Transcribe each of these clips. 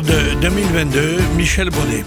de 2022, Michel Bonnet.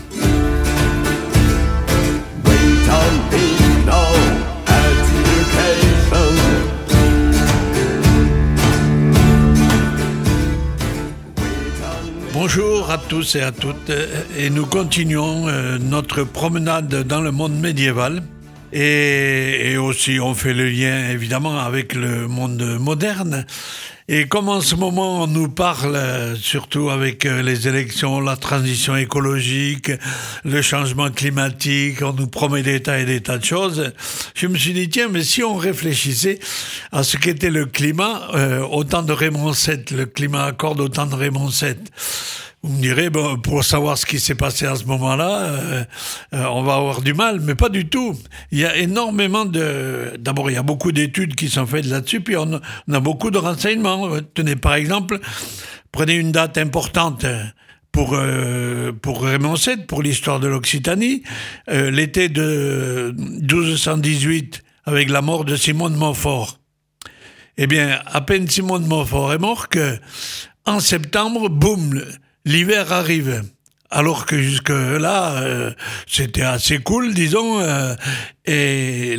Bonjour à tous et à toutes, et nous continuons notre promenade dans le monde médiéval. Et aussi on fait le lien évidemment avec le monde moderne. Et comme en ce moment on nous parle, surtout avec les élections, la transition écologique, le changement climatique, on nous promet des tas et des tas de choses, je me suis dit tiens, mais si on réfléchissait à ce qu'était le climat au temps de Raymond VII, le climat accord au temps de Raymond VII. Vous me direz, bon, pour savoir ce qui s'est passé à ce moment-là, on va avoir du mal, mais pas du tout. Il y a énormément D'abord, il y a beaucoup d'études qui sont faites là-dessus, puis on a beaucoup de renseignements. Tenez, par exemple, prenez une date importante pour Raymond VII, pour l'histoire de l'Occitanie, l'été de 1218, avec la mort de Simon de Montfort. Eh bien, à peine Simon de Montfort est mort en septembre, boum, l'hiver arrive. Alors que jusque-là, c'était assez cool, disons, et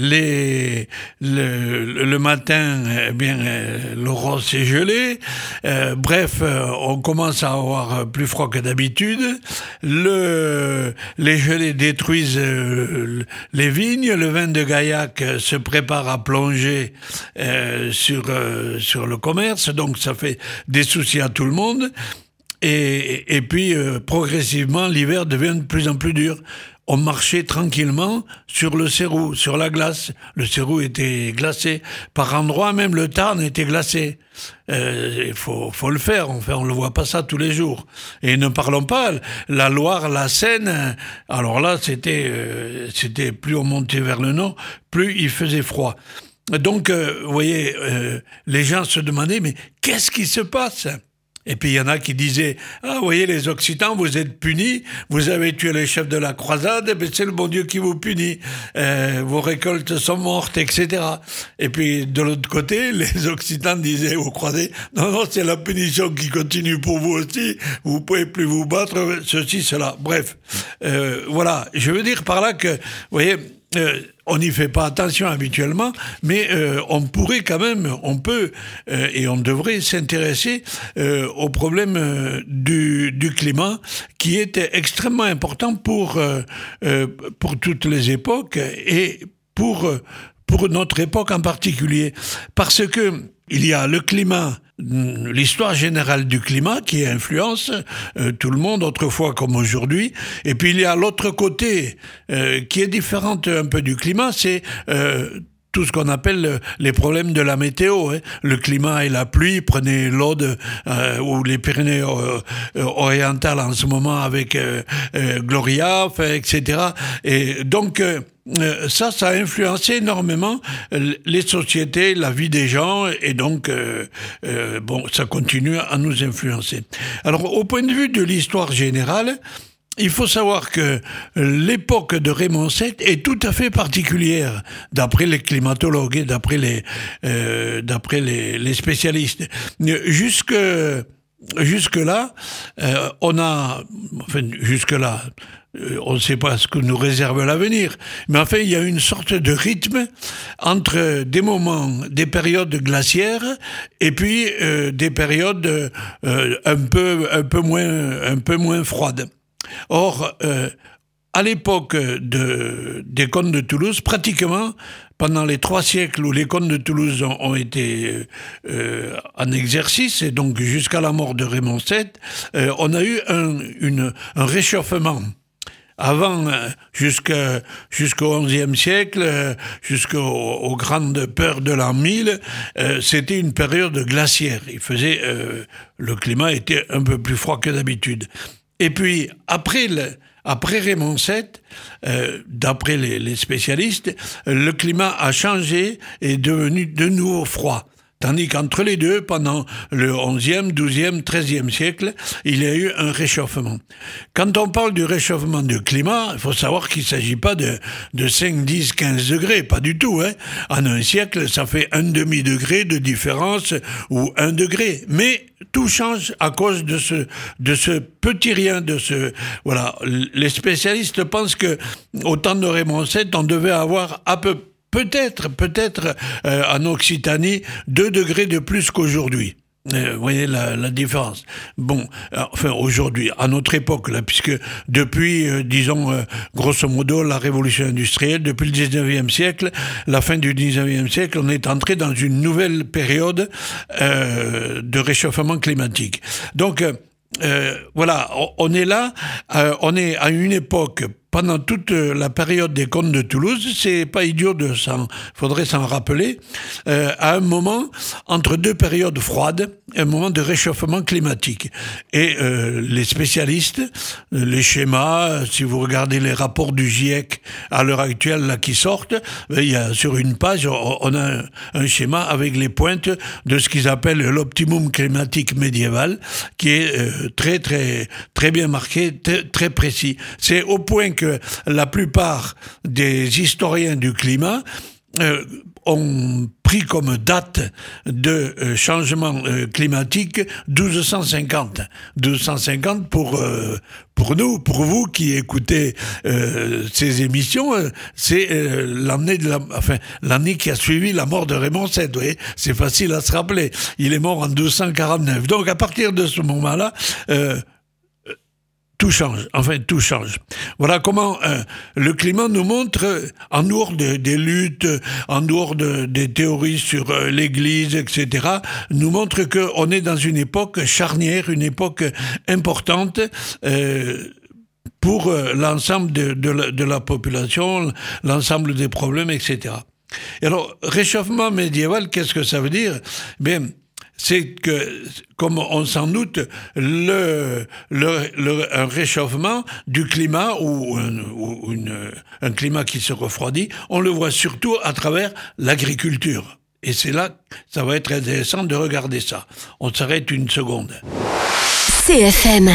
le matin, eh bien, l'aurore s'est gelée. Bref, on commence à avoir plus froid que d'habitude. Les gelées détruisent les vignes. Le vin de Gaillac se prépare à plonger sur le commerce, donc ça fait des soucis à tout le monde. Et puis, progressivement, l'hiver devient de plus en plus dur. On marchait tranquillement sur le Sérou, sur la glace. Le Sérou était glacé. Par endroits, même le Tarn était glacé. Il faut le faire. On le voit pas ça tous les jours. Et ne parlons pas, la Loire, la Seine, alors là, c'était plus on montait vers le nord, plus il faisait froid. Donc, vous voyez, les gens se demandaient, mais qu'est-ce qui se passe ? Et puis il y en a qui disaient « Ah, vous voyez, les Occitans, vous êtes punis, vous avez tué les chefs de la croisade, mais c'est le bon Dieu qui vous punit. Vos récoltes sont mortes, etc. » Et puis de l'autre côté, les Occitans disaient aux croisés « Non, non, c'est la punition qui continue pour vous aussi, vous pouvez plus vous battre, ceci, cela. » Bref, voilà, je veux dire par là que, vous voyez... on n'y fait pas attention habituellement, mais on pourrait quand même, on peut et on devrait s'intéresser au problème du climat, qui est extrêmement important pour toutes les époques et pour notre époque en particulier, parce que il y a le climat, l'histoire générale du climat qui influence tout le monde, autrefois comme aujourd'hui. Et puis il y a l'autre côté qui est différente un peu du climat, c'est tout ce qu'on appelle les problèmes de la météo. Le climat et la pluie, prenez l'Aude ou les Pyrénées orientales en ce moment avec Gloria, etc. Et donc... ça a influencé énormément les sociétés, la vie des gens, et donc, ça continue à nous influencer. Alors, au point de vue de l'histoire générale, il faut savoir que l'époque de Raymond VII est tout à fait particulière, d'après les climatologues et d'après les spécialistes. Jusque-là, on ne sait pas ce que nous réserve l'avenir, mais enfin, il y a une sorte de rythme entre des périodes glaciaires et puis des périodes un peu moins froides. Or, à l'époque des comtes de Toulouse, pratiquement, pendant les 3 siècles où les comtes de Toulouse ont été en exercice, et donc jusqu'à la mort de Raymond VII, on a eu un réchauffement. Avant, jusqu'au XIe siècle, jusqu'aux grandes peurs de l'an 1000, c'était une période glaciaire. Le climat était un peu plus froid que d'habitude. Et puis, après Raymond VII, d'après les spécialistes, le climat a changé et est devenu de nouveau froid. Tandis qu'entre les deux, pendant le XIe, XIIe, XIIIe siècle, il y a eu un réchauffement. Quand on parle du réchauffement du climat, il faut savoir qu'il ne s'agit pas de 5, 10, 15 degrés, pas du tout. En un siècle, ça fait un demi-degré de différence ou 1 degré. Mais tout change à cause de ce petit rien, voilà. Les spécialistes pensent que au temps de Raymond VII, on devait avoir peut-être en Occitanie 2 degrés de plus qu'aujourd'hui. Vous voyez la différence. Bon, enfin aujourd'hui, à notre époque, là, puisque depuis, disons, grosso modo, la révolution industrielle, depuis le 19e siècle, la fin du 19e siècle, on est entré dans une nouvelle période de réchauffement climatique. Donc, voilà, on est là, on est à une époque, pendant toute la période des contes de Toulouse, c'est pas idiot faudrait s'en rappeler, à un moment entre 2 périodes froides, un moment de réchauffement climatique. Et les spécialistes, les schémas, si vous regardez les rapports du GIEC à l'heure actuelle là qui sortent, il y a sur une page, on a un schéma avec les pointes de ce qu'ils appellent l'optimum climatique médiéval, qui est très bien marqué, très précis. C'est au point que la plupart des historiens du climat ont pris comme date de changement climatique 1250. 1250 pour nous, pour vous qui écoutez ces émissions, c'est l'année qui a suivi la mort de Raymond VII. Vous voyez, c'est facile à se rappeler. Il est mort en 1249. Donc à partir de ce moment-là, tout change. Voilà comment le climat nous montre, en dehors des luttes, en dehors des théories sur l'Église, etc., nous montre qu'on est dans une époque charnière, une époque importante pour l'ensemble de la population, l'ensemble des problèmes, etc. Et alors, réchauffement médiéval, qu'est-ce que ça veut dire ? Bien, c'est que, comme on s'en doute, un réchauffement du climat ou un climat qui se refroidit, on le voit surtout à travers l'agriculture. Et c'est là, ça va être intéressant de regarder ça. On s'arrête une seconde. CFM.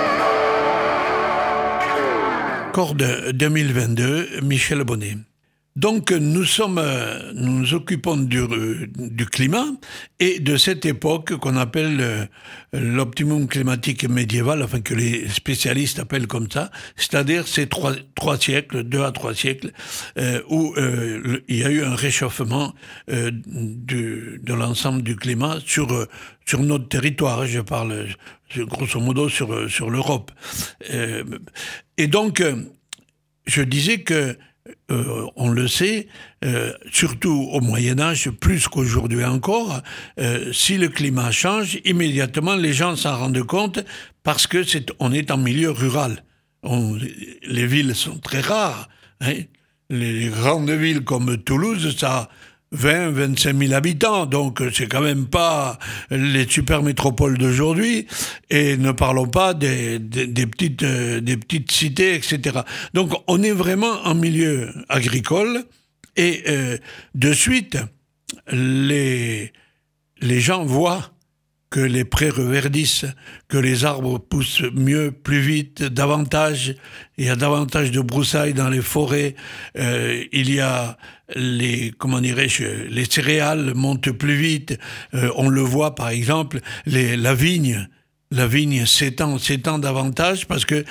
Corde 2022, Michel Bonnet. Donc nous nous occupons du climat et de cette époque qu'on appelle l'optimum climatique médiéval, enfin que les spécialistes appellent comme ça, c'est-à-dire ces trois siècles, 2 à 3 siècles, où il y a eu un réchauffement de l'ensemble du climat sur notre territoire. Je parle grosso modo sur l'Europe. Et donc, je disais que on le sait, surtout au Moyen-Âge, plus qu'aujourd'hui encore, si le climat change, immédiatement les gens s'en rendent compte parce que on est en milieu rural. Les villes sont très rares. Hein. Les grandes villes comme Toulouse, ça a 25 000 habitants, donc c'est quand même pas les super métropoles d'aujourd'hui, et ne parlons pas des petites cités, etc. Donc on est vraiment en milieu agricole, et de suite, les gens voient que les prés reverdissent, que les arbres poussent mieux, plus vite, davantage. Il y a davantage de broussailles dans les forêts. Il y a les céréales montent plus vite. On le voit par exemple, la vigne. La vigne s'étend davantage parce que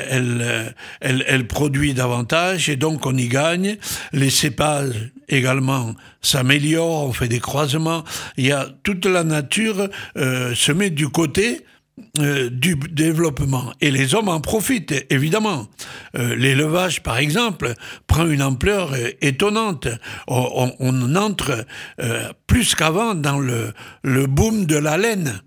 elle produit davantage et donc on y gagne. Les cépages également s'améliorent, on fait des croisements. Il y a toute la nature se met du côté du développement et les hommes en profitent évidemment. L'élevage par exemple prend une ampleur étonnante. On entre plus qu'avant dans le boom de la laine.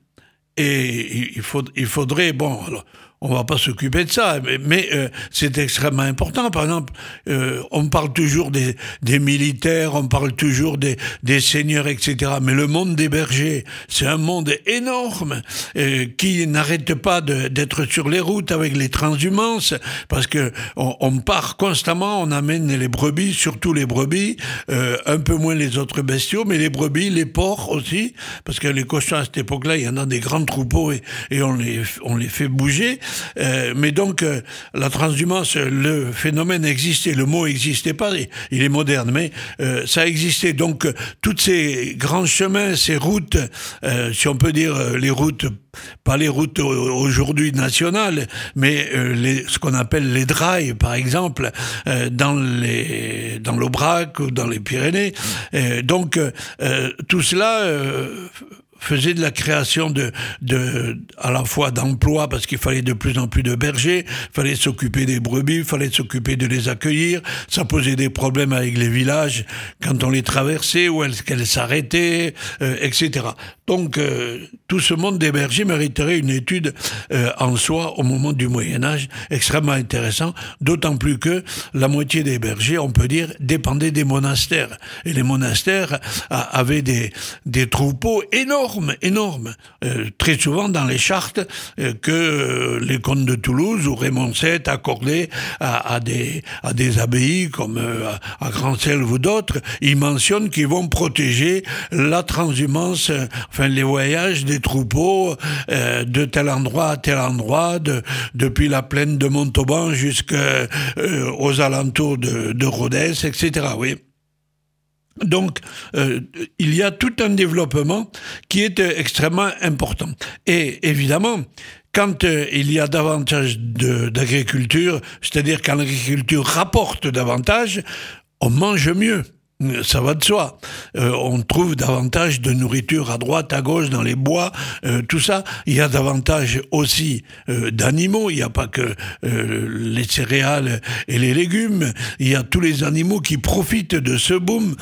Et il faudrait, bon, alors, on va pas s'occuper de ça, mais c'est extrêmement important. Par exemple, on parle toujours des militaires, on parle toujours des seigneurs, etc. Mais le monde des bergers, c'est un monde énorme qui n'arrête pas d'être sur les routes avec les transhumances, parce que on part constamment, on amène les brebis, surtout les brebis, un peu moins les autres bestiaux, mais les brebis, les porcs aussi, parce que les cochons à cette époque-là, il y en a des grands troupeaux et on les fait bouger. Mais donc, la transhumance, le phénomène existait, le mot n'existait pas, il est moderne, mais ça existait. Donc, tous ces grands chemins, ces routes, si on peut dire les routes, pas les routes aujourd'hui nationales, mais ce qu'on appelle les drailles, par exemple, dans l'Aubrac ou dans les Pyrénées. Donc, tout cela faisait de la création à la fois d'emplois, parce qu'il fallait de plus en plus de bergers, fallait s'occuper des brebis, fallait s'occuper de les accueillir, ça posait des problèmes avec les villages quand on les traversait, où qu'elles s'arrêtaient, etc. Donc, tout ce monde des bergers mériterait une étude en soi au moment du Moyen-Âge, extrêmement intéressant, d'autant plus que la moitié des bergers, on peut dire, dépendaient des monastères. Et les monastères avaient des troupeaux énormes, très souvent dans les chartes que les comtes de Toulouse ou Raymond VII accordaient à des abbayes comme à Grand-Selve ou d'autres. Ils mentionnent qu'ils vont protéger la transhumance, enfin les voyages des troupeaux de tel endroit à tel endroit, depuis la plaine de Montauban jusqu'aux alentours de Rodez, etc. Oui. Donc, il y a tout un développement qui est extrêmement important. Et évidemment, quand il y a davantage d'agriculture, c'est-à-dire quand l'agriculture rapporte davantage, on mange mieux. Ça va de soi. On trouve davantage de nourriture à droite, à gauche, dans les bois, tout ça. Il y a davantage aussi d'animaux. Il n'y a pas que les céréales et les légumes. Il y a tous les animaux qui profitent de ce boom.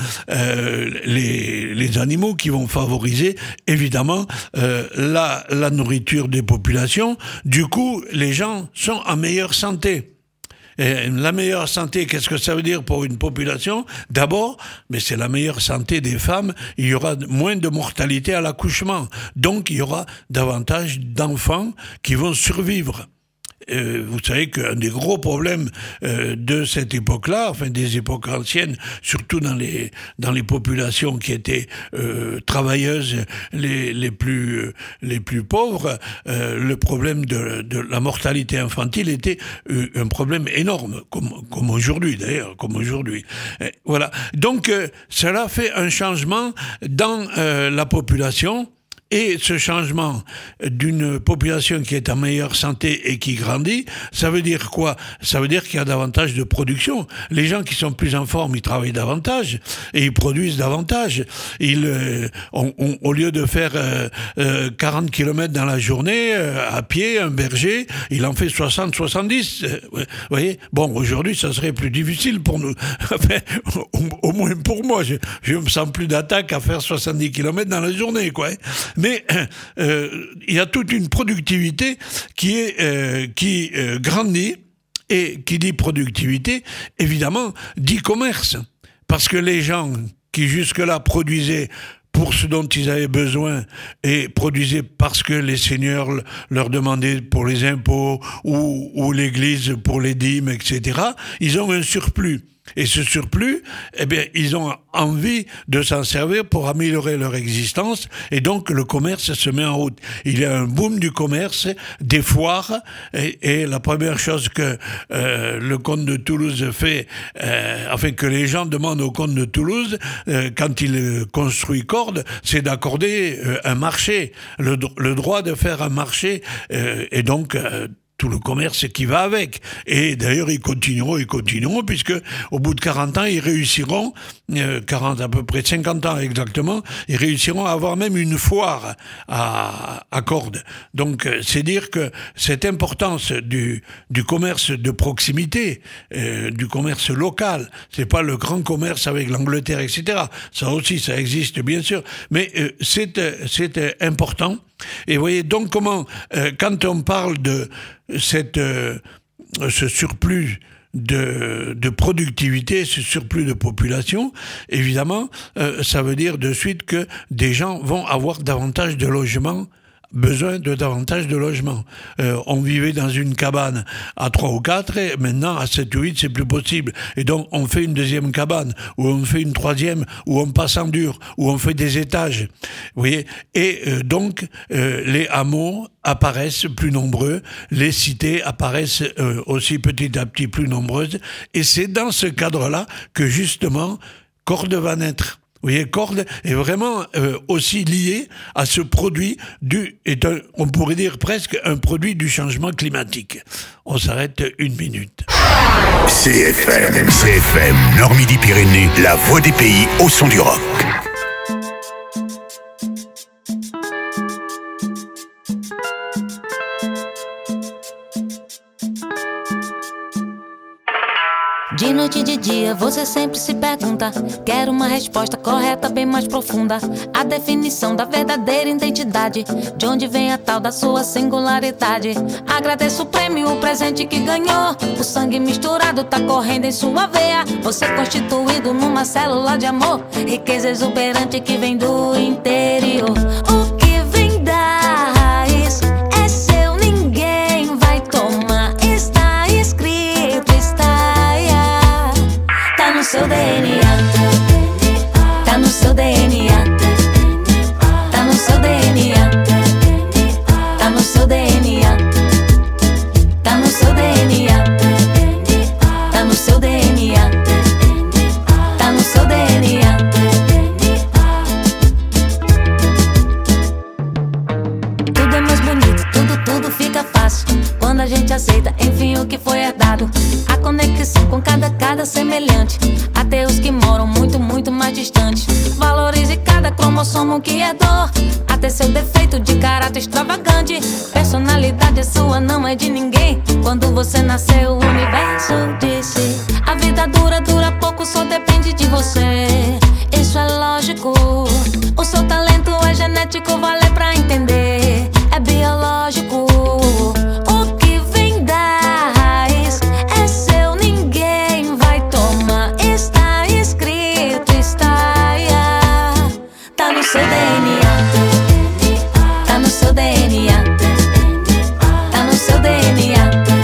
Les animaux qui vont favoriser, évidemment, la nourriture des populations. Du coup, les gens sont en meilleure santé. Et la meilleure santé, qu'est-ce que ça veut dire pour une population? D'abord, mais c'est la meilleure santé des femmes. Il y aura moins de mortalité à l'accouchement. Donc, il y aura davantage d'enfants qui vont survivre. Vous savez qu'un des gros problèmes de cette époque-là, enfin des époques anciennes, surtout dans les populations qui étaient travailleuses, les plus pauvres, le problème de la mortalité infantile était un problème énorme, comme aujourd'hui d'ailleurs, comme aujourd'hui. Voilà. Donc cela fait un changement dans la population. Et ce changement d'une population qui est en meilleure santé et qui grandit, ça veut dire quoi? Ça veut dire qu'il y a davantage de production. Les gens qui sont plus en forme, ils travaillent davantage et ils produisent davantage. Au lieu de faire 40 km dans la journée, à pied, un berger, il en fait 60, 70. Vous voyez? Bon, aujourd'hui, ça serait plus difficile pour nous. Enfin, au moins pour moi. Je me sens plus d'attaque à faire 70 km dans la journée, quoi. Mais il y a toute une productivité qui grandit, et qui dit productivité, évidemment, dit commerce. Parce que les gens qui jusque-là produisaient pour ce dont ils avaient besoin et produisaient parce que les seigneurs leur demandaient pour les impôts ou l'Église pour les dîmes, etc., ils ont un surplus. Et ce surplus, eh bien, ils ont envie de s'en servir pour améliorer leur existence, et donc le commerce se met en route. Il y a un boom du commerce, des foires, et la première chose que le comte de Toulouse fait, enfin que les gens demandent au comte de Toulouse, quand il construit Cordes, c'est d'accorder un marché, le droit de faire un marché, et donc tout le commerce qui va avec. Et d'ailleurs, ils continueront, puisque au bout de 40 ans, ils réussiront, 40 à peu près 50 ans exactement, ils réussiront à avoir même une foire à Cordes. Donc, c'est dire que cette importance du commerce de proximité, du commerce local, c'est pas le grand commerce avec l'Angleterre, etc. Ça aussi, ça existe bien sûr, mais c'est important. Et vous voyez donc comment, quand on parle de ce surplus de productivité, ce surplus de population, évidemment, ça veut dire de suite que des gens vont avoir davantage de logements, besoin de davantage de logements. On vivait dans une cabane à 3 ou 4, et maintenant à 7 ou 8, c'est plus possible. Et donc on fait une deuxième cabane, ou on fait une troisième, ou on passe en dur, ou on fait des étages. Vous voyez? Et donc les hameaux apparaissent plus nombreux, les cités apparaissent aussi petit à petit plus nombreuses, et c'est dans ce cadre-là que justement Cordes va naître. Vous voyez, Cordes est vraiment aussi lié à ce produit on pourrait dire presque un produit du changement climatique. On s'arrête une minute. CFM, Nord-Midi-Pyrénées, la voix des pays au son du rock. De noite e de dia, você sempre se pergunta. Quero uma resposta correta, bem mais profunda. A definição da verdadeira identidade. De onde vem a tal da sua singularidade? Agradeço o prêmio, o presente que ganhou. O sangue misturado tá correndo em sua veia. Você constituído numa célula de amor. Riqueza exuberante que vem do interior. O que vem da raiz é seu, ninguém vai tomar. Está escrito, tá no seu DNA, tá no seu DNA, tá no seu DNA, tá no seu DNA, tá no seu DNA, tá no seu DNA, tá no seu DNA. Tudo é mais bonito, tudo fica fácil quando a gente aceita, enfim, o que foi herdado. A conexão com cada semelhante. Até os que moram muito mais distantes. Valorize cada cromossomo que é dor. Até seu defeito de caráter extravagante. Personalidade é sua, não é de ninguém. Quando você nasceu, o universo disse: a vida dura pouco, só depende de você. Isso é lógico. O seu talento é genético, vale pra entender. É biológico. O que vem da raiz é seu, ninguém vai tomar. Está escrito, tá no seu DNA, tá no seu DNA, tá no seu DNA.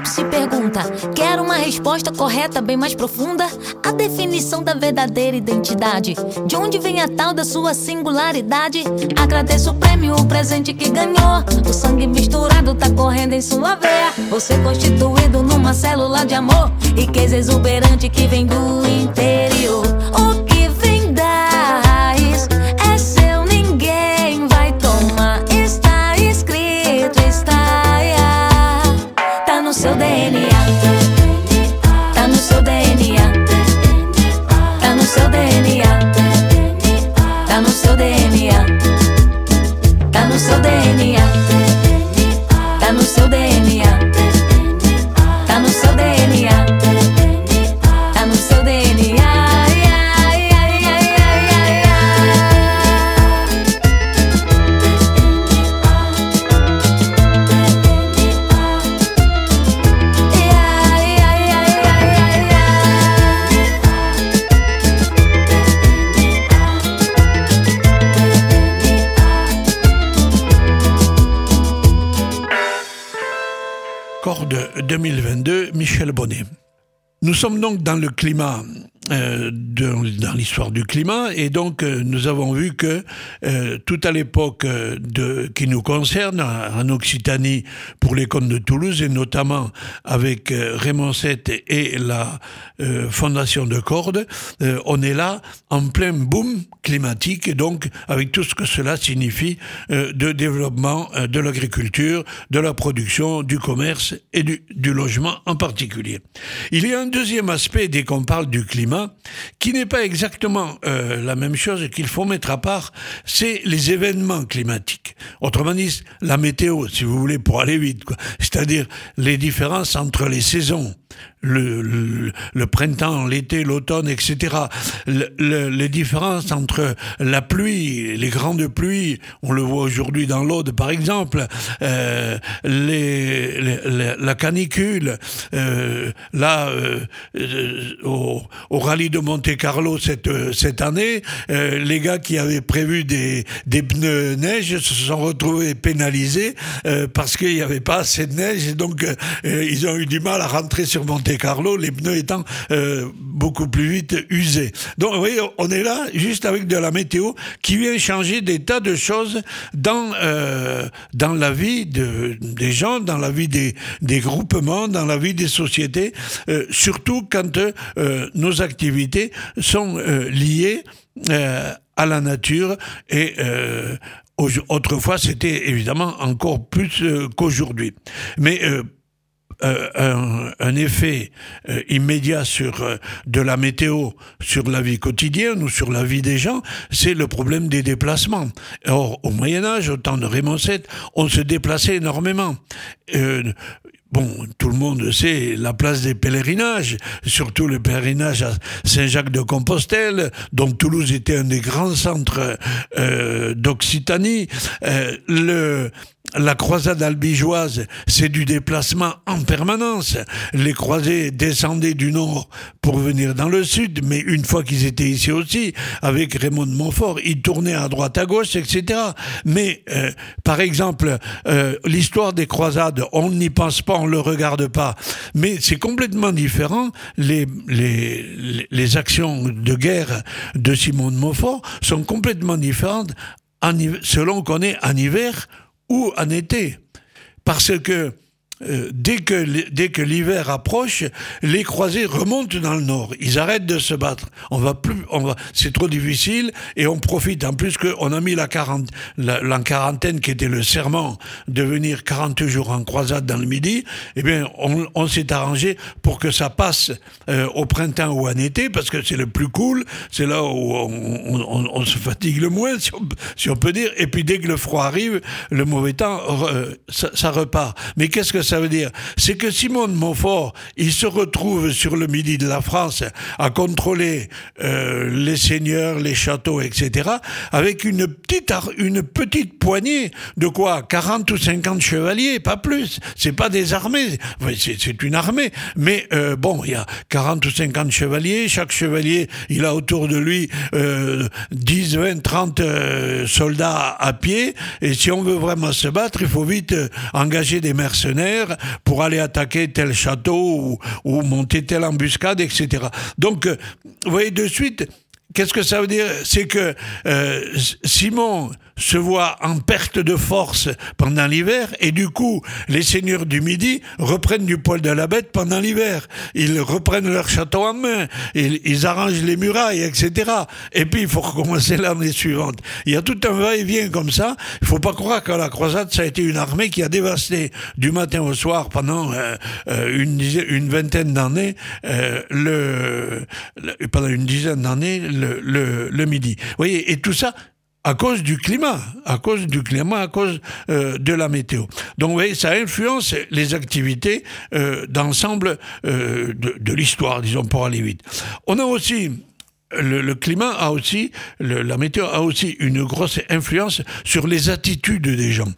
sempre se pergunta, quer uma resposta correta, bem mais profunda? A definição da verdadeira identidade, de onde vem a tal da sua singularidade? Agradeço o prêmio, o presente que ganhou. O sangue misturado tá correndo em sua veia. Você constituído numa célula de amor, riqueza exuberante que vem do interior. O que vem da raiz é seu, ninguém vai tomar. Está escrito, tá no seu DNA. Tá no seu DNA. Tá no seu DNA. Tá no seu DNA. Tá no seu DNA. Tá no seu DNA. Tá no seu DNA. Tá no seu DNA. Corde 2022, Michel Bonnet. Nous sommes donc dans le climat, dans l'histoire du climat, et donc nous avons vu que tout à l'époque qui nous concerne, en Occitanie, pour les Contes de Toulouse, et notamment avec Raymond VII et la fondation de Cordes, on est là en plein boom climatique, et donc avec tout ce que cela signifie de développement de l'agriculture, de la production, du commerce et du logement en particulier. Il y a un deuxième aspect dès qu'on parle du climat, qui n'est pas exactement la même chose et qu'il faut mettre à part, c'est les événements climatiques. Autrement dit, la météo, si vous voulez, pour aller vite, quoi. C'est-à-dire les différences entre les saisons. Le printemps, l'été, l'automne, etc. Les différences entre la pluie, les grandes pluies, on le voit aujourd'hui dans l'Aude par exemple, la canicule, au rallye de Monte-Carlo cette année, les gars qui avaient prévu des pneus neige se sont retrouvés pénalisés parce qu'il n'y avait pas assez de neige, et donc ils ont eu du mal à rentrer sur Monte-Carlo, les pneus étant beaucoup plus vite usés. Donc vous voyez, on est là juste avec de la météo qui vient changer des tas de choses dans la vie des gens, dans la vie des groupements, dans la vie des sociétés, surtout quand nos activités sont liées à la nature, et autrefois c'était évidemment encore plus qu'aujourd'hui. Mais un effet immédiat de la météo sur la vie quotidienne ou sur la vie des gens, c'est le problème des déplacements. Or, au Moyen-Âge, au temps de Raymond VII, on se déplaçait énormément. Bon, tout le monde sait la place des pèlerinages, surtout le pèlerinage à Saint-Jacques-de-Compostelle, dont Toulouse était un des grands centres d'Occitanie. La croisade albigeoise, c'est du déplacement en permanence. Les croisés descendaient du nord pour venir dans le sud, mais une fois qu'ils étaient ici aussi, avec Raymond de Montfort, ils tournaient à droite, à gauche, etc. Mais, par exemple, l'histoire des croisades, on n'y pense pas, on le regarde pas. Mais c'est complètement différent. Les actions de guerre de Simon de Montfort sont complètement différentes selon qu'on est en hiver ou en été, parce que dès que l'hiver approche, les croisés remontent dans le nord. Ils arrêtent de se battre. C'est trop difficile, et on profite. En plus qu'on a mis la quarantaine, qui était le serment de venir 40 jours en croisade dans le Midi. Eh bien, on s'est arrangé pour que ça passe au printemps ou en été, parce que c'est le plus cool. C'est là où on se fatigue le moins, si on peut dire. Et puis dès que le froid arrive, le mauvais temps, ça repart. Mais qu'est-ce que ça veut dire? C'est que Simon de Montfort, il se retrouve sur le Midi de la France à contrôler les seigneurs, les châteaux, etc., avec une petite poignée de quoi? 40 ou 50 chevaliers, pas plus. C'est pas des armées, c'est une armée. Mais bon, il y a 40 ou 50 chevaliers. Chaque chevalier, il a autour de lui 10, 20, 30 soldats à pied. Et si on veut vraiment se battre, il faut vite engager des mercenaires, ingénieurs pour aller attaquer tel château ou monter telle embuscade, etc. Donc, vous voyez de suite, qu'est-ce que ça veut dire? C'est que Simon se voit en perte de force pendant l'hiver et du coup, les seigneurs du Midi reprennent du poil de la bête pendant l'hiver. Ils reprennent leur château en main, ils arrangent les murailles, etc. Et puis, il faut recommencer l'année suivante. Il y a tout un va-et-vient comme ça. Il ne faut pas croire que la croisade, ça a été une armée qui a dévasté du matin au soir pendant une vingtaine d'années, pendant une dizaine d'années, le Midi. Vous voyez, et tout ça à cause du climat, à cause de la météo. Donc, vous voyez, ça influence les activités d'ensemble de l'histoire, disons, pour aller vite. On a aussi... Le climat a aussi, la météo a aussi une grosse influence sur les attitudes des gens.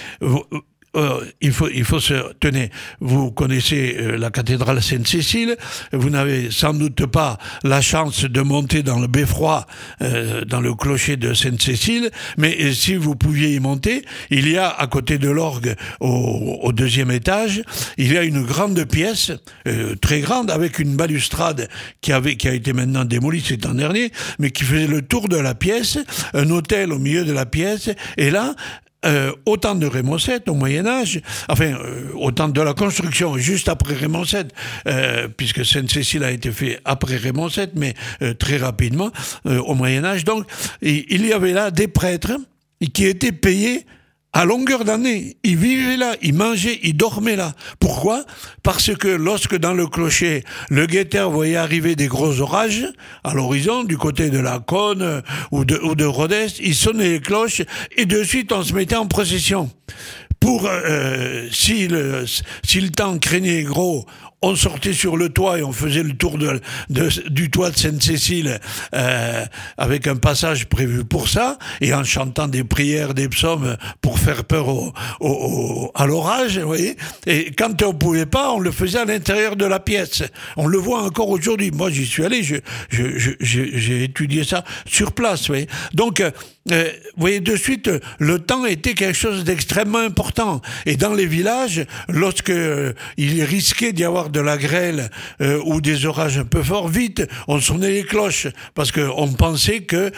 Il faut se tenir. Vous connaissez la cathédrale Sainte-Cécile. Vous n'avez sans doute pas la chance de monter dans le beffroi, dans le clocher de Sainte-Cécile. Mais si vous pouviez y monter, il y a à côté de l'orgue, au deuxième étage, il y a une grande pièce, très grande, avec une balustrade qui a été maintenant démolie cet an dernier, mais qui faisait le tour de la pièce, un autel au milieu de la pièce, et là, au temps de Raymond VII, au Moyen-Âge, au temps de la construction, juste après Raymond VII, puisque Sainte-Cécile a été fait après Raymond VII, mais très rapidement, au Moyen-Âge. Donc, il y avait là des prêtres qui étaient payés à longueur d'année. Ils vivaient là, ils mangeaient, ils dormaient là. Pourquoi? Parce que lorsque dans le clocher, le guetteur voyait arriver des gros orages à l'horizon, du côté de la Cône ou de Rodez, il sonnait les cloches et de suite on se mettait en procession. Pour si le temps craignait gros, on sortait sur le toit et on faisait le tour du toit de Sainte-Cécile avec un passage prévu pour ça, et en chantant des prières, des psaumes pour faire peur à l'orage, vous voyez. Et quand on pouvait pas, on le faisait à l'intérieur de la pièce. On le voit encore aujourd'hui. Moi, j'y suis allé, j'ai étudié ça sur place, vous voyez. Donc, vous voyez, de suite, le temps était quelque chose d'extrêmement important. Et dans les villages, lorsque il risquait d'y avoir de la grêle ou des orages un peu forts, vite, on sonnait les cloches parce qu'on pensait que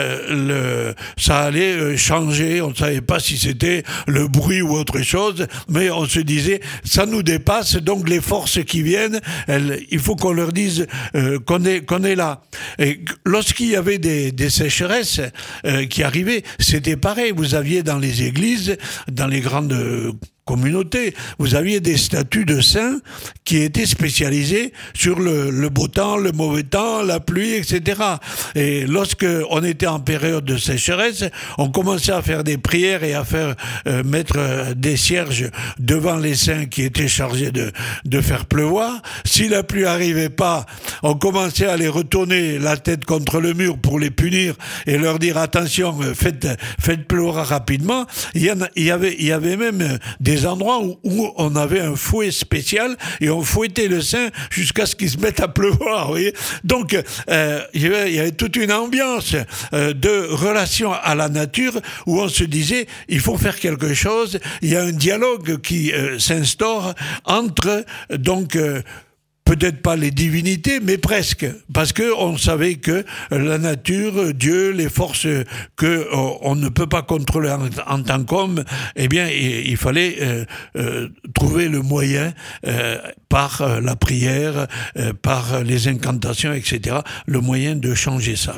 ça allait changer. On ne savait pas si c'était le bruit ou autre chose, mais on se disait, ça nous dépasse, donc les forces qui viennent, il faut qu'on leur dise qu'on est là. Et lorsqu'il y avait des sécheresses qui arrivaient, c'était pareil. Vous aviez dans les églises, dans les grandes communauté, vous aviez des statues de saints qui étaient spécialisés sur le beau temps, le mauvais temps, la pluie, etc. Et lorsque on était en période de sécheresse, on commençait à faire des prières et à faire mettre des cierges devant les saints qui étaient chargés de faire pleuvoir. Si la pluie arrivait pas, on commençait à les retourner la tête contre le mur pour les punir et leur dire attention, faites pleuvoir rapidement. Il y avait même des endroits où on avait un fouet spécial et on fouettait le saint jusqu'à ce qu'il se mette à pleuvoir, vous voyez. Donc, il y avait toute une ambiance de relation à la nature où on se disait, il faut faire quelque chose. Il y a un dialogue qui s'instaure entre, donc, peut-être pas les divinités, mais presque, parce que on savait que la nature, Dieu, les forces que on ne peut pas contrôler en tant qu'homme, eh bien, il fallait trouver le moyen par la prière, par les incantations, etc., le moyen de changer ça.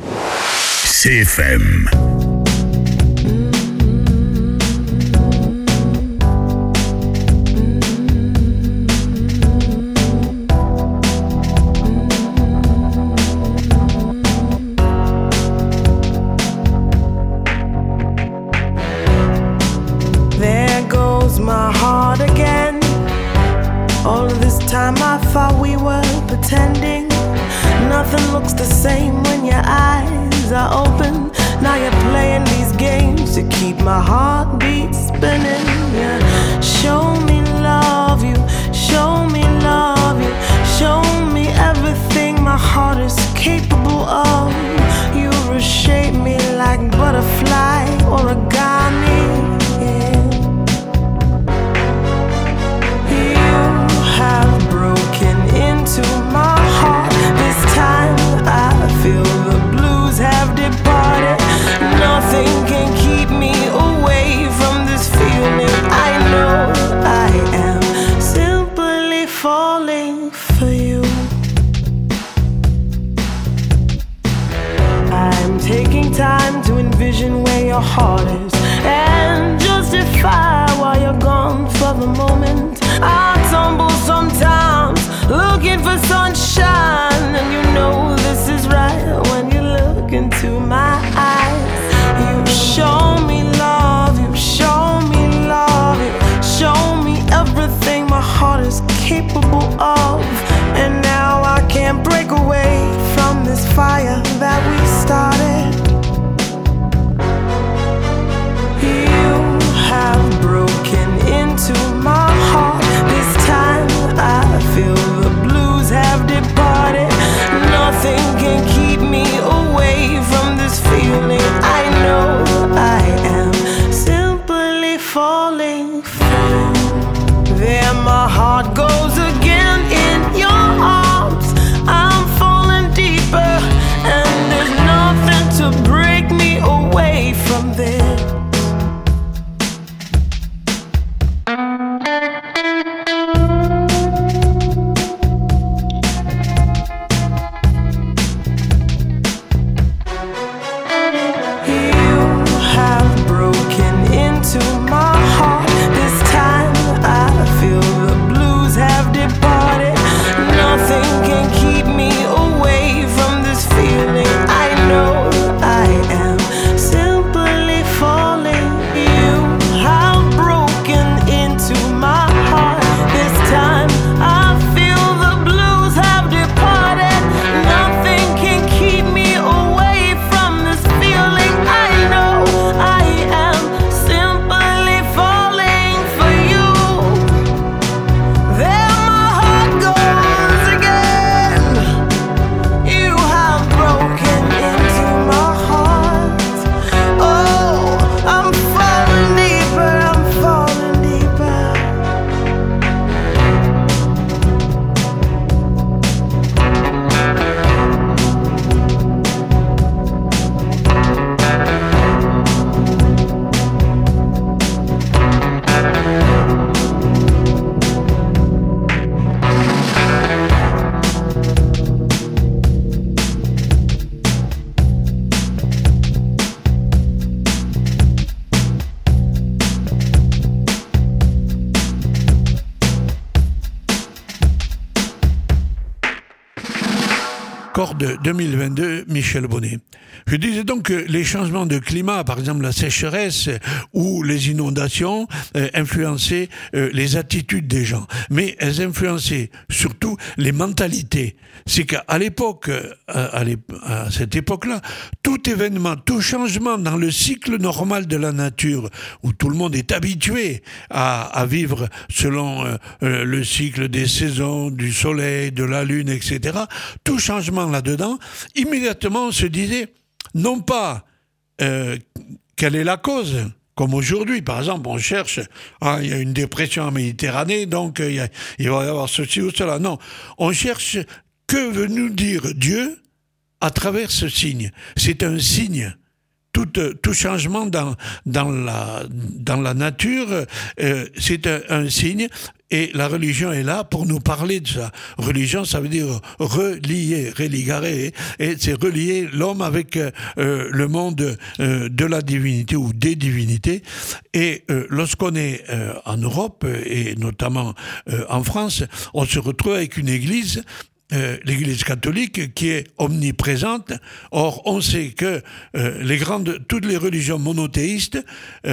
CFM. Pretending nothing looks the same when your eyes are open. Now you're playing these games to keep my heartbeat spinning. Yeah. Show me love you, show me love you, show me everything my heart is capable of. You reshape me like butterfly origami. Yeah. falling for you. There my heart goes again in your arms. I'm falling deeper, and there's nothing to break me away from this. De 2022, Michel Bonnet. Je disais donc que les changements de climat, par exemple la sécheresse ou les inondations, influençaient les attitudes des gens. Mais elles influençaient surtout les mentalités. C'est qu'à l'époque, à cette époque-là, tout événement, tout changement dans le cycle normal de la nature, où tout le monde est habitué à vivre selon le cycle des saisons, du soleil, de la lune, etc., tout changement là-dedans, immédiatement on se disait, non pas quelle est la cause, comme aujourd'hui, par exemple, on cherche, il y a une dépression en Méditerranée, donc il va y avoir ceci ou cela. Non, on cherche que veut nous dire Dieu à travers ce signe. C'est un signe. Tout changement dans la nature, c'est un signe. Et la religion est là pour nous parler de ça. Religion, ça veut dire relier, religare, et c'est relier l'homme avec le monde de la divinité ou des divinités. Et lorsqu'on est en Europe, et notamment en France, on se retrouve avec une église, l'Église catholique, qui est omniprésente. Or, on sait que toutes les religions monothéistes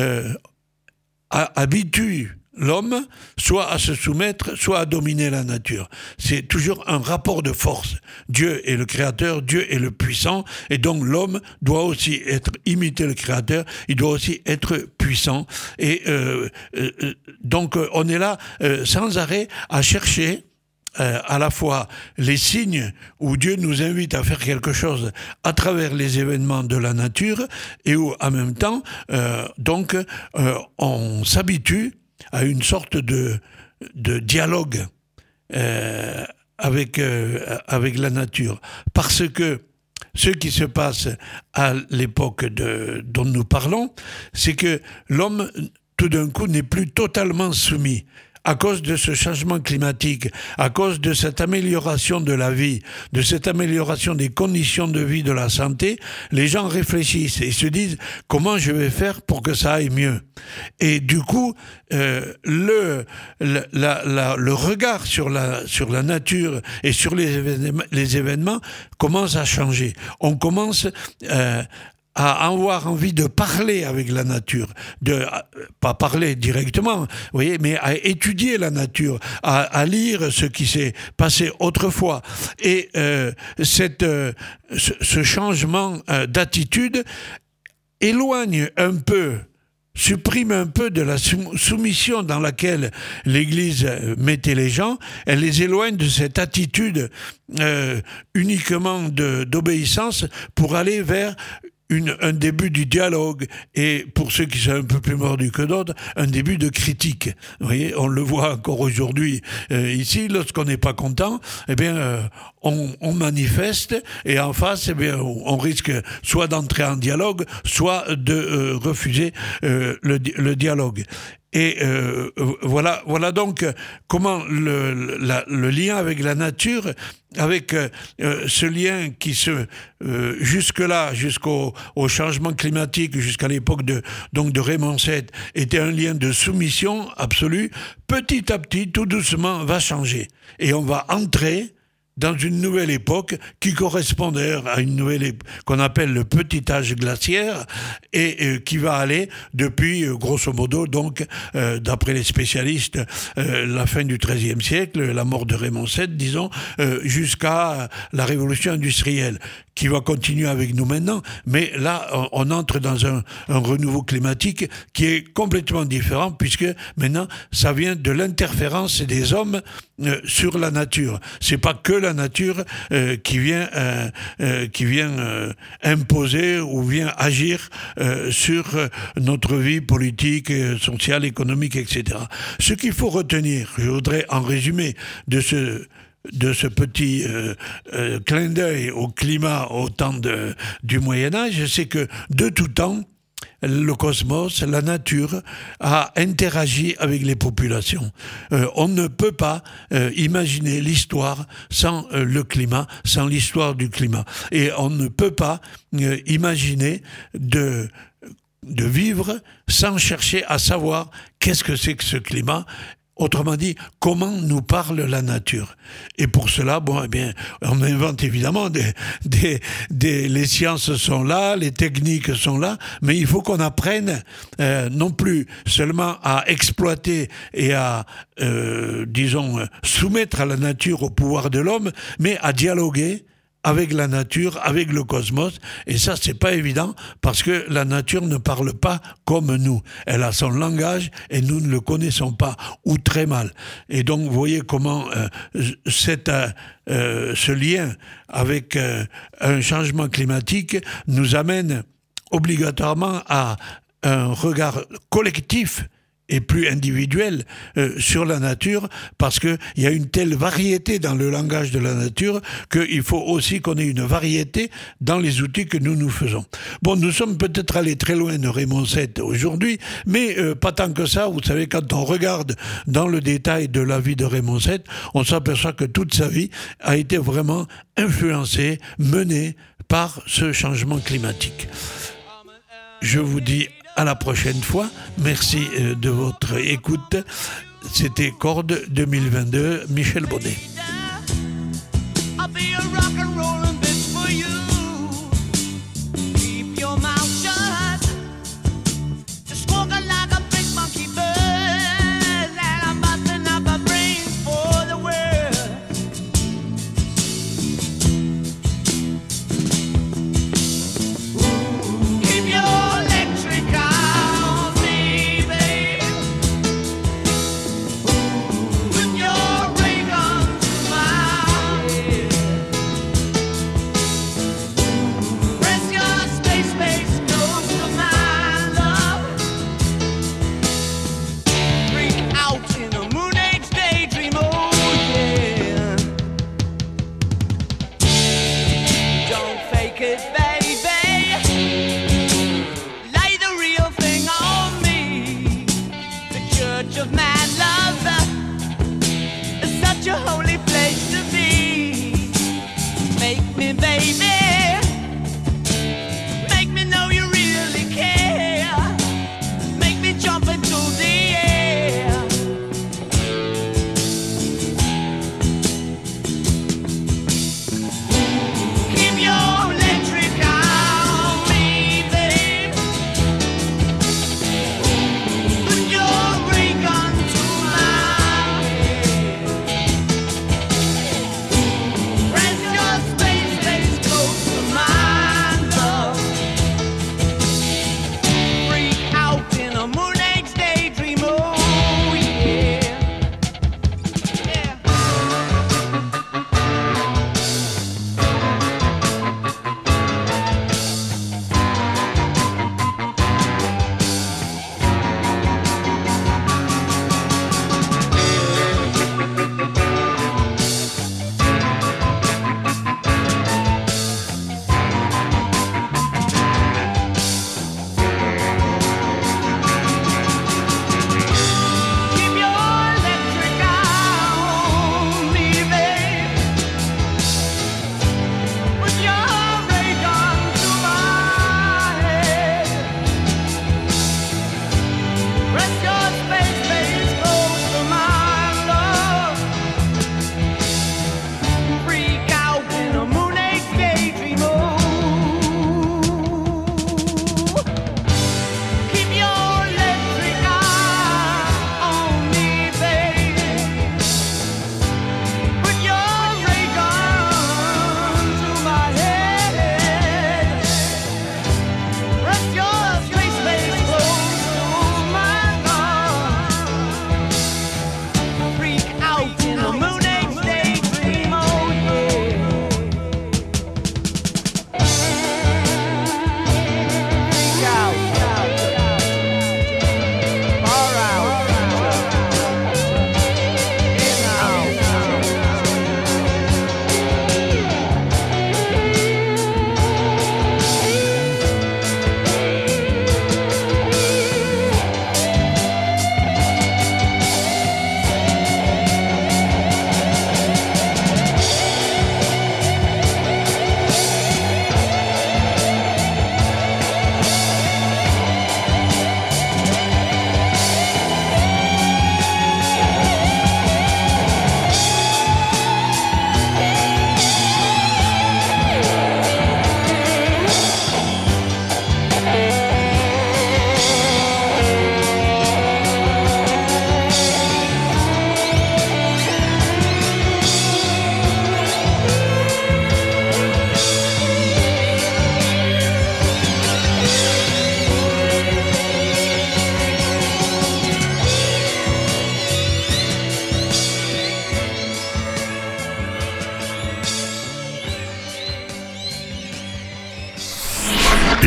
habituent l'homme soit à se soumettre, soit à dominer la nature. C'est toujours un rapport de force. Dieu est le créateur, Dieu est le puissant, et donc l'homme doit aussi imiter le créateur, il doit aussi être puissant. Et donc on est là sans arrêt à chercher à la fois les signes où Dieu nous invite à faire quelque chose à travers les événements de la nature, et où en même temps on s'habitue à une sorte de dialogue avec la nature. Parce que ce qui se passe à l'époque dont nous parlons, c'est que l'homme, tout d'un coup, n'est plus totalement soumis. À cause de ce changement climatique, à cause de cette amélioration de la vie, de cette amélioration des conditions de vie, de la santé, les gens réfléchissent et se disent comment je vais faire pour que ça aille mieux. Et du coup, le regard sur la nature et sur les événements commence à changer. On commence à avoir envie de parler avec la nature, pas parler directement, vous voyez, mais à étudier la nature, à lire ce qui s'est passé autrefois. Et ce changement d'attitude éloigne un peu, supprime un peu de la soumission dans laquelle l'Église mettait les gens. Elle les éloigne de cette attitude uniquement d'obéissance pour aller vers un début du dialogue et, pour ceux qui sont un peu plus mordus que d'autres, un début de critique. Vous voyez, on le voit encore aujourd'hui ici, lorsqu'on n'est pas content, eh bien, on manifeste et en face, eh bien, on risque soit d'entrer en dialogue, soit de refuser le dialogue. Et voilà donc comment le lien avec la nature, avec ce lien qui jusque-là, jusqu'au changement climatique, jusqu'à l'époque de Raymond VII, était un lien de soumission absolue, petit à petit, tout doucement, va changer. Et on va entrer dans une nouvelle époque qui correspond d'ailleurs à une nouvelle époque qu'on appelle le petit âge glaciaire et qui va aller depuis, grosso modo, donc, d'après les spécialistes, la fin du XIIIe siècle, la mort de Raymond VII, disons, jusqu'à la révolution industrielle, qui va continuer avec nous maintenant, mais là, on entre dans un renouveau climatique qui est complètement différent, puisque maintenant, ça vient de l'interférence des hommes sur la nature. C'est pas que la nature qui vient imposer ou vient agir sur notre vie politique, sociale, économique, etc. Ce qu'il faut retenir, je voudrais en résumer de ce petit clin d'œil au climat au temps du Moyen-Âge, c'est que de tout temps, le cosmos, la nature, a interagi avec les populations. On ne peut pas imaginer l'histoire sans le climat, sans l'histoire du climat. Et on ne peut pas imaginer de vivre sans chercher à savoir qu'est-ce que c'est que ce climat. Autrement dit, comment nous parle la nature. Et pour cela, bon, eh bien, on invente évidemment les sciences sont là, les techniques sont là, mais il faut qu'on apprenne non plus seulement à exploiter et à, disons, soumettre à la nature au pouvoir de l'homme, mais à dialoguer avec la nature, avec le cosmos, et ça c'est pas évident parce que la nature ne parle pas comme nous. Elle a son langage et nous ne le connaissons pas, ou très mal. Et donc vous voyez comment ce lien avec un changement climatique nous amène obligatoirement à un regard collectif et plus individuel sur la nature, parce qu'il y a une telle variété dans le langage de la nature qu'il faut aussi qu'on ait une variété dans les outils que nous faisons. Bon, nous sommes peut-être allés très loin de Raymond VII aujourd'hui, mais pas tant que ça. Vous savez, quand on regarde dans le détail de la vie de Raymond VII, on s'aperçoit que toute sa vie a été vraiment influencée, menée par ce changement climatique. Je vous dis à la prochaine fois. Merci de votre écoute. C'était Corde 2022, Michel Bonnet.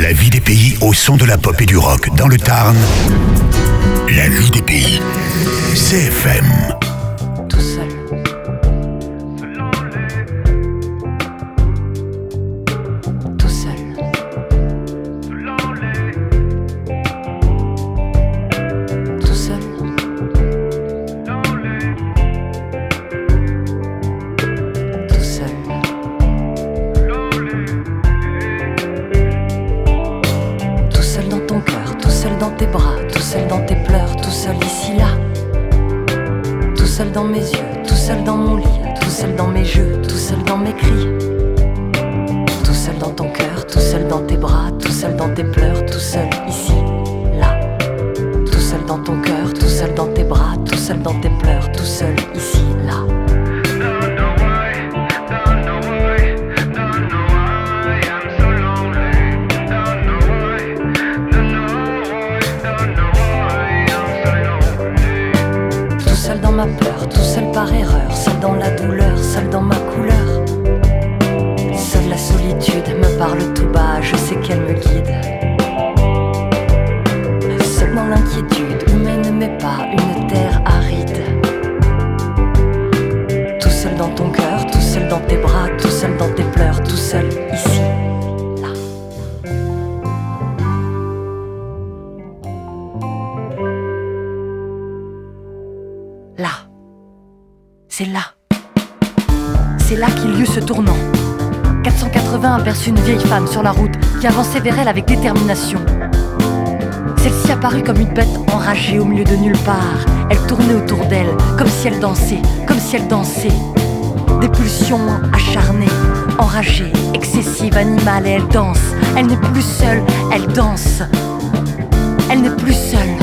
La vie des pays au son de la pop et du rock dans le Tarn. La vie des pays. CFM. Tout seul. Tout seul. Tout seul. Tout seul. Tout seul dans ton cœur, tout seul dans tes bras, tout seul dans tes pleurs, tout seul ici là. Tout seul dans mes yeux, tout seul dans mon lit, tout seul dans mes jeux, tout seul dans mes cris. Tout seul dans ton cœur, tout seul dans tes bras, tout seul dans tes pleurs, tout seul ici, là. Tout seul dans ton cœur, tout seul dans tes bras, tout seul dans tes pleurs, tout seul ici, là. Tout seul dans ma peur, tout seul par erreur, seul dans la douleur, seul dans ma couleur. Seule la solitude me parle tout bas, je sais qu'elle me guide. Seul dans l'inquiétude où ne met pas une terre aride. Tout seul dans ton cœur, tout seul dans tes bras, tout seul dans tes pleurs, tout seul ici, là. Là, c'est là. C'est là qu'il y eut ce tournant. 480 aperçut une vieille femme sur la route qui avançait vers elle avec détermination. Celle-ci apparut comme une bête enragée au milieu de nulle part. Elle tournait autour d'elle comme si elle dansait, comme si elle dansait. Des pulsions acharnées, enragées, excessives, animales, et elle danse. Elle n'est plus seule, elle danse. Elle n'est plus seule.